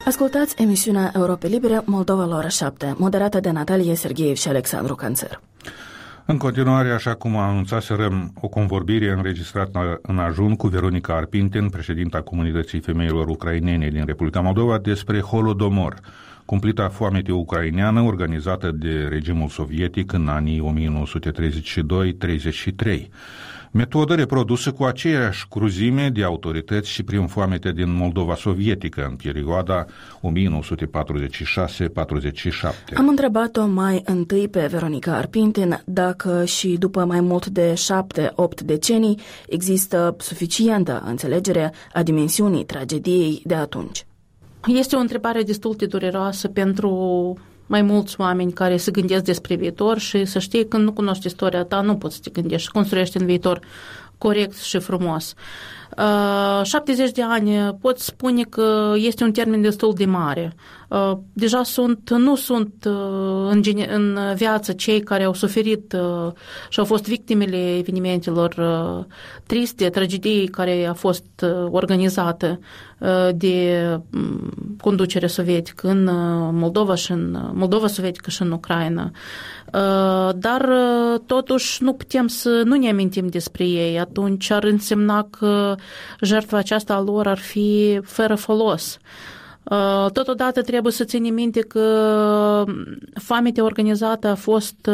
Ascultați emisiunea Europe Libere, Moldova la ora 7, moderată de Natalie Serghiev și Alexandru Canțăr. În continuare, așa cum a anunțaserăm, o convorbire înregistrată în ajun cu Veronica Arpinten, președinta Comunității Femeilor Ucrainene din Republica Moldova, despre Holodomor, cumplita foamete ucraineană organizată de regimul sovietic în anii 1932-33. Metodă reprodusă cu aceeași cruzime de autorități și prin foamete din Moldova sovietică în perioada 1946-47. Am întrebat-o mai întâi pe Veronica Arpinten dacă și după mai mult de 7-8 decenii există suficientă înțelegere a dimensiunii tragediei de atunci. Este o întrebare destul de dureroasă pentru mai mulți oameni care se gândesc despre viitor și să știi că nu cunoști istoria ta, nu poți să te gândești și construiești în viitor corect și frumos. 70 de ani pot spune că este un termen destul de mare. Deja nu sunt în viață cei care au suferit și au fost victimele evenimentelor triste, tragediei care a fost organizată de conducere sovietică în Moldova și în Moldova sovietică și în Ucraina. Dar totuși nu putem să nu ne amintim despre ei. Atunci ar însemna că jertfa aceasta a lor ar fi fără folos. Totodată trebuie să ținem minte că foametea organizată a fost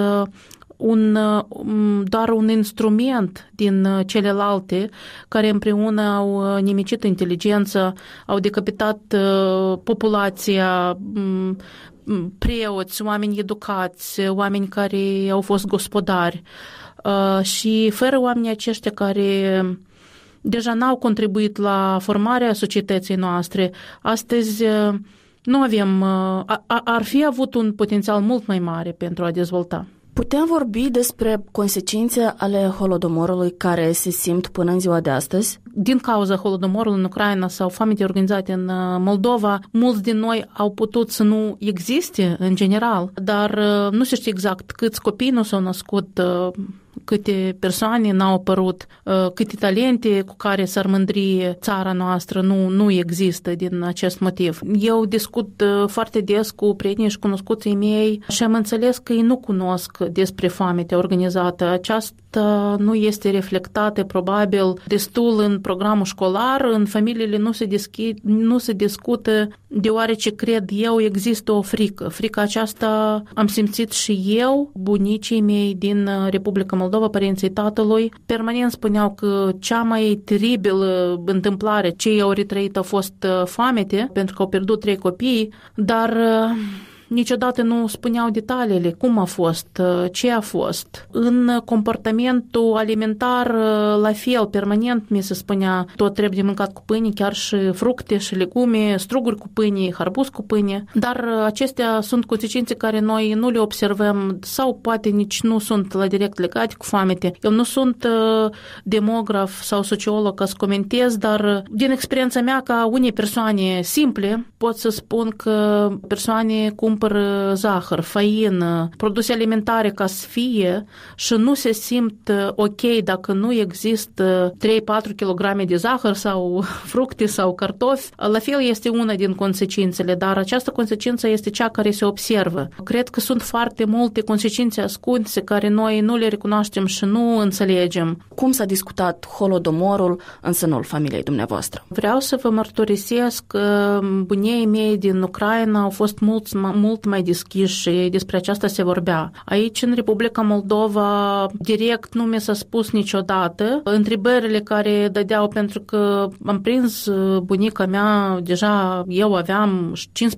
doar un instrument din celelalte care împreună au nimicit inteligența, au decapitat populația, preoți, oameni educați, oameni care au fost gospodari. Și fără oamenii aceștia care deja n-au contribuit la formarea societății noastre, astăzi nu avem, ar fi avut un potențial mult mai mare pentru a dezvolta. Putem vorbi despre consecințe ale Holodomorului care se simt până în ziua de astăzi? Din cauza Holodomorului în Ucraina sau foamete organizate în Moldova, mulți din noi au putut să nu existe în general, dar nu se știe exact câți copii nu s-au născut, câte persoane n-au apărut, câte talente cu care s-ar mândri țara noastră nu există din acest motiv. Eu discut foarte des cu prietenii și cunoscuții mei și am înțeles că ei nu cunosc despre foamete organizată. Aceasta nu este reflectată probabil destul în programul școlar, în familiile nu se discută, deoarece cred eu există o frică. Frica aceasta am simțit și eu, bunicii mei din Republica Moldova, părinții tatălui, permanent spuneau că cea mai teribilă întâmplare ce ei au retrăit a fost foamete, pentru că au pierdut 3 copii, dar niciodată nu spuneau detaliile, cum a fost, ce a fost. În comportamentul alimentar, la fel, permanent mi se spunea, tot trebuie de mâncat cu pâine, chiar și fructe și legume, struguri cu pâine, harbuz cu pâine, dar acestea sunt consecințe care noi nu le observăm sau poate nici nu sunt la direct legate cu foamete. Eu nu sunt demograf sau sociolog ca să comentez, dar din experiența mea ca unei persoane simple pot să spun că persoane cumpără zahăr, făină, produse alimentare ca să fie și nu se simt ok dacă nu există 3-4 kg de zahăr sau fructe sau cartofi. La fel este una din consecințele, dar această consecință este cea care se observă. Cred că sunt foarte multe consecințe ascunse care noi nu le recunoaștem și nu înțelegem. Cum s-a discutat Holodomorul în sânul familiei dumneavoastră? Vreau să vă mărturisesc că bunii mei din Ucraina au fost mult mai deschiși și despre aceasta se vorbea. Aici, în Republica Moldova, direct nu mi s-a spus niciodată. Întrebările care dădeau, pentru că am prins bunica mea, deja eu aveam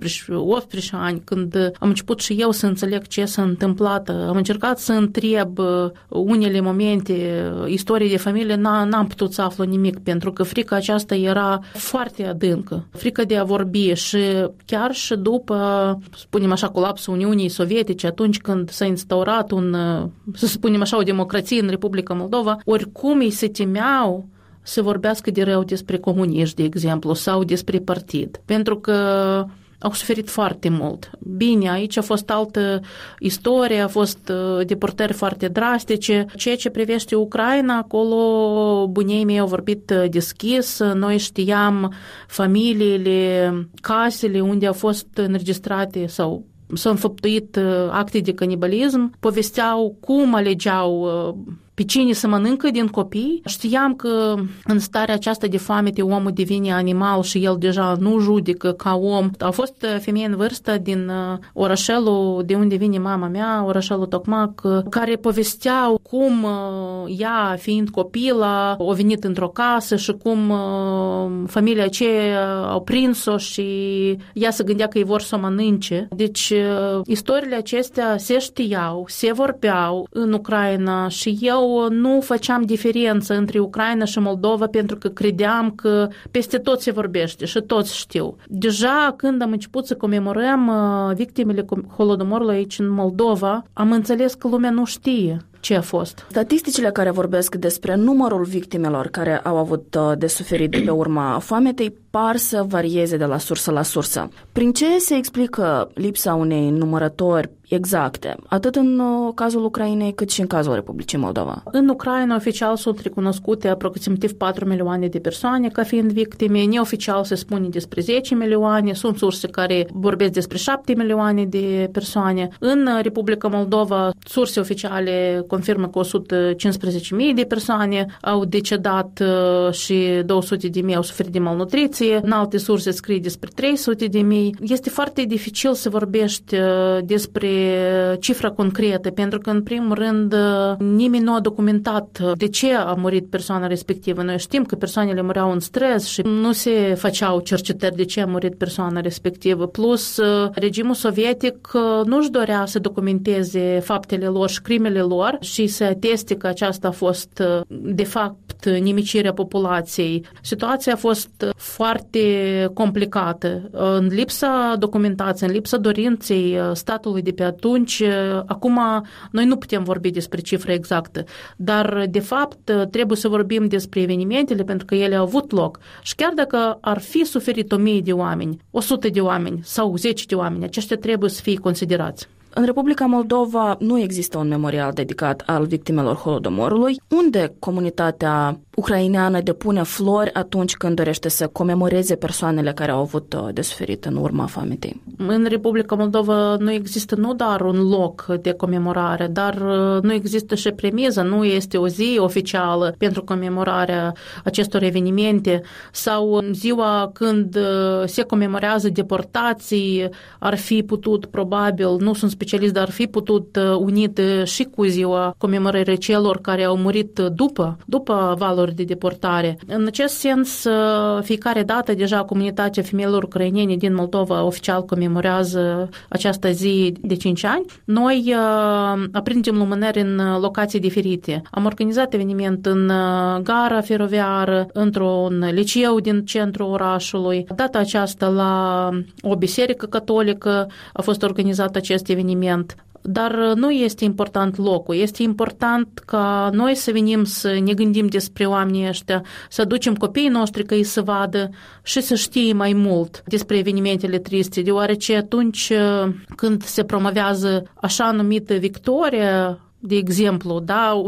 15-18 ani, când am început și eu să înțeleg ce s-a întâmplat. Am încercat să întreb unele momente, istorii de familie, n-am putut să aflu nimic, pentru că frica aceasta era foarte adâncă. Frica de a vorbi și chiar și după, spunem așa, colapsul Uniunii Sovietice, atunci când s-a instaurat să spunem așa, o democrație în Republica Moldova, oricum ei se temeau să vorbească de rău despre comuniști, de exemplu, sau despre partid. Pentru că au suferit foarte mult. Bine, aici a fost altă istorie, a fost deportări foarte drastice. Ceea ce privește Ucraina, acolo bunii mei au vorbit deschis, noi știam familiile, casele unde au fost înregistrate sau s-au înfăptuit acte de canibalism, povesteau cum alegeau pe cine să mănâncă din copii. Știam că în starea aceasta de foamete omul devine animal și el deja nu judecă ca om. Au fost femei în vârstă din orașelul de unde vine mama mea, orașelul Tocmac, care povesteau cum ea, fiind copilă, a venit într-o casă și cum familia aceea au prins-o și ea se gândea că ei vor să o mănânce. Deci istoriile acestea se știau, se vorbeau în Ucraina și eu nu făceam diferență între Ucraina și Moldova pentru că credeam că peste tot se vorbește și toți știu. Deja când am început să comemorăm victimele Holodomorului aici în Moldova, am înțeles că lumea nu știe ce a fost. Statisticile care vorbesc despre numărul victimelor care au avut de suferit de pe urma foametei par să varieze de la sursă la sursă. Prin ce se explică lipsa unei numărători exacte, atât în cazul Ucrainei cât și în cazul Republicii Moldova? În Ucraina oficial sunt recunoscute aproximativ 4 milioane de persoane ca fiind victime, neoficial se spune despre 10 milioane, sunt surse care vorbesc despre 7 milioane de persoane. În Republica Moldova, surse oficiale confirmă că 115.000 de persoane au decedat și 200.000 au suferit de malnutriție. În alte surse scrie despre 300.000. Este foarte dificil să vorbești despre cifra concretă, pentru că, în primul rând, nimeni nu a documentat de ce a murit persoana respectivă. Noi știm că persoanele mureau în stres și nu se făceau cercetări de ce a murit persoana respectivă. Plus, regimul sovietic nu-și dorea să documenteze faptele lor și crimele lor și să ateste că aceasta a fost, de fapt, nimicirea populației. Situația a fost foarte complicată. În lipsa documentației, în lipsa dorinței statului de pe atunci, acum noi nu putem vorbi despre cifre exactă, dar de fapt trebuie să vorbim despre evenimentele pentru că ele au avut loc. Și chiar dacă ar fi suferit 1000 de oameni, 100 de oameni sau 10 de oameni, aceștia trebuie să fie considerați. În Republica Moldova nu există un memorial dedicat al victimelor Holodomorului. Unde comunitatea ucraineană depune flori atunci când dorește să comemoreze persoanele care au avut de suferit în urma foametei? În Republica Moldova nu există nu doar un loc de comemorare, dar nu există și premiză, nu este o zi oficială pentru comemorarea acestor evenimente sau ziua când se comemorează deportații ar fi putut, probabil, nu sunt specialist, dar ar fi putut unit și cu ziua comemorării celor care au murit după valuri de deportare. În acest sens, fiecare dată deja comunitatea femeilor ucrainene din Moldova oficial comemorează această zi de 5 ani. Noi aprindem lumânări în locații diferite. Am organizat eveniment în gara feroviară, într-un liceu din centrul orașului. Data aceasta la o biserică catolică a fost organizat acest eveniment. Dar nu este important locul, este important ca noi să venim să ne gândim despre oamenii ăștia, să aducem copiii noștri ca ei să vadă și să știe mai mult despre evenimentele triste, deoarece atunci când se promovează așa numită victorie, de exemplu, da,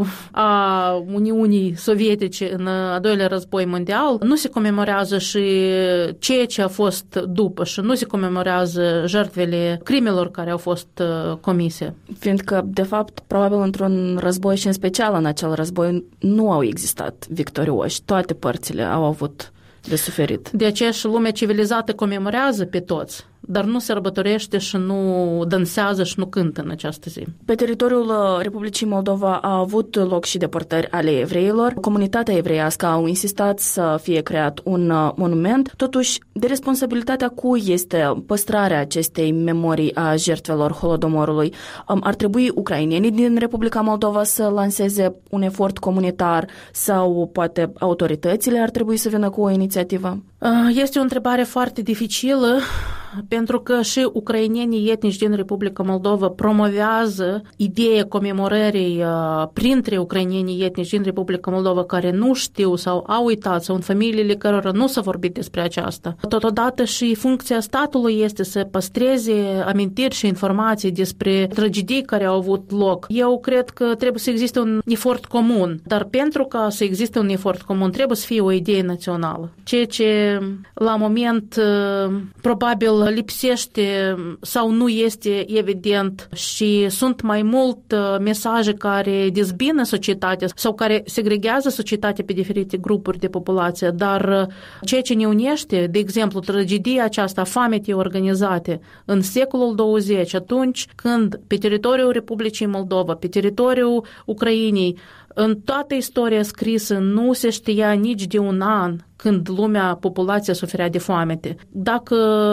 a Uniunii Sovietice în al doilea război mondial, nu se comemorează și ceea ce a fost după și nu se comemorează jертвele crimelor care au fost comise. Fiindcă, de fapt, probabil într-un război și în special în acel război nu au existat victorioși. Toate părțile au avut de suferit. De aceea și lumea civilizată comemorează pe toți, dar nu sărbătorește și nu dansează și nu cântă în această zi. Pe teritoriul Republicii Moldova a avut loc și deportări ale evreilor. Comunitatea evreiască au insistat să fie creat un monument. Totuși, de responsabilitatea cui este păstrarea acestei memorii a jertfelor Holodomorului? Ar trebui ucrainenii din Republica Moldova să lanseze un efort comunitar sau poate autoritățile ar trebui să vină cu o inițiativă? Este o întrebare foarte dificilă, pentru că și ucrainenii etnici din Republica Moldova promovează ideea comemorării printre ucrainenii etnici din Republica Moldova care nu știu sau au uitat sau în familiile cărora nu s-a vorbit despre aceasta. Totodată și funcția statului este să păstreze amintiri și informații despre tragedii care au avut loc. Eu cred că trebuie să existe un efort comun, dar pentru ca să existe un efort comun trebuie să fie o idee națională. Ceea ce la moment probabil lipsește sau nu este evident și sunt mai mult mesaje care dezbină societatea sau care segregează societatea pe diferite grupuri de populație, dar ceea ce ne unește, de exemplu, tragedia aceasta, foametei organizate în secolul 20, atunci când pe teritoriul Republicii Moldova, pe teritoriul Ucrainei, în toată istoria scrisă nu se știa nici de un an când populația suferea de foamete. Dacă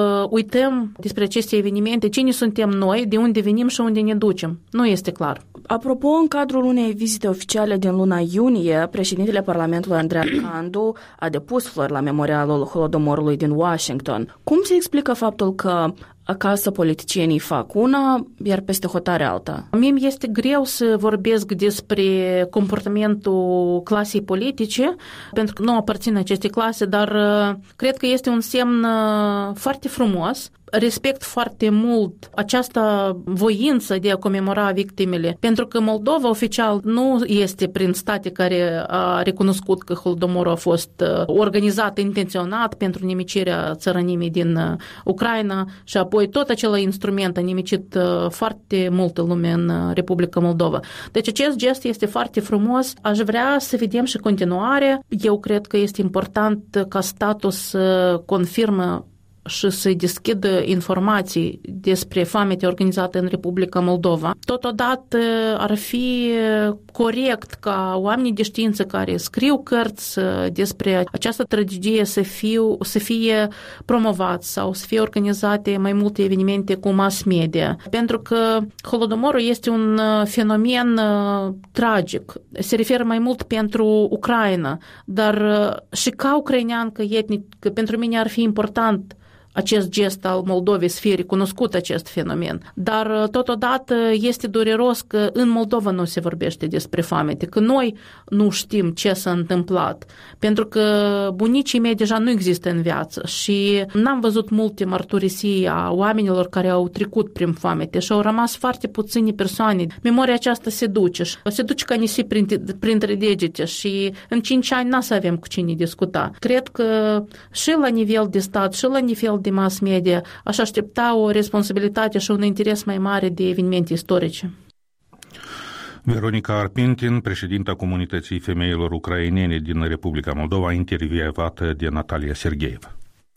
uităm despre aceste evenimente, cine suntem noi, de unde venim și unde ne ducem, nu este clar. Apropo, în cadrul unei vizite oficiale din luna iunie, președintele Parlamentului Andrei Candu a depus flori la memorialul Holodomorului din Washington. Cum se explică faptul că acasă politicienii fac una, iar peste hotare alta? Mie este greu să vorbesc despre comportamentul clasei politice, pentru că nu aparțin acestei clase, dar cred că este un semn foarte frumos. Respect foarte mult această voință de a comemora victimele, pentru că Moldova oficial nu este prin state care a recunoscut că Holodomorul a fost organizat intenționat pentru nimicirea țărănimii din Ucraina și apoi tot acel instrument a nimicit foarte multă lume în Republica Moldova. Deci acest gest este foarte frumos. Aș vrea să vedem și continuare. Eu cred că este important ca statul să confirmă și să deschidă informații despre foamete organizate în Republica Moldova. Totodată ar fi corect ca oamenii de știință care scriu cărți despre această tragedie să fie promovați sau să fie organizate mai multe evenimente cu mass media. Pentru că Holodomorul este un fenomen tragic. Se referă mai mult pentru Ucraina, dar și ca ucraineancă etnic, pentru mine ar fi important acest gest al Moldovei să fie recunoscut acest fenomen. Dar totodată este dureros că în Moldova nu se vorbește despre foamete, că noi nu știm ce s-a întâmplat, pentru că bunicii mei deja nu există în viață și n-am văzut multe mărturisii a oamenilor care au trecut prin foamete și au rămas foarte puține persoane. Memoria aceasta se duce ca nisip printre degete și în 5 ani n-a să avem cu cine discuta. Cred că și la nivel de stat și la nivel de mass media aș aștepta o responsabilitate și un interes mai mare de evenimente istorice. Veronica Arpintin, președinta Comunității Femeilor Ucrainene din Republica Moldova, intervievată de Natalia Sergeeva.